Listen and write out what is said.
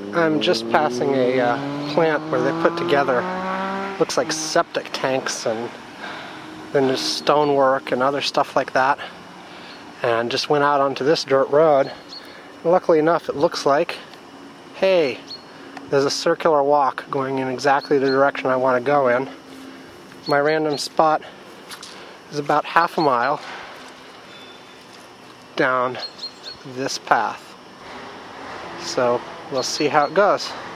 I'm just passing a plant where they put together, looks like septic tanks, and then there's stonework and other stuff like that. And just went out onto this dirt road. Luckily enough, it looks like, hey, there's a circular walk going in exactly the direction I want to go in. My random spot is about half a mile down this path. So we'll see how it goes.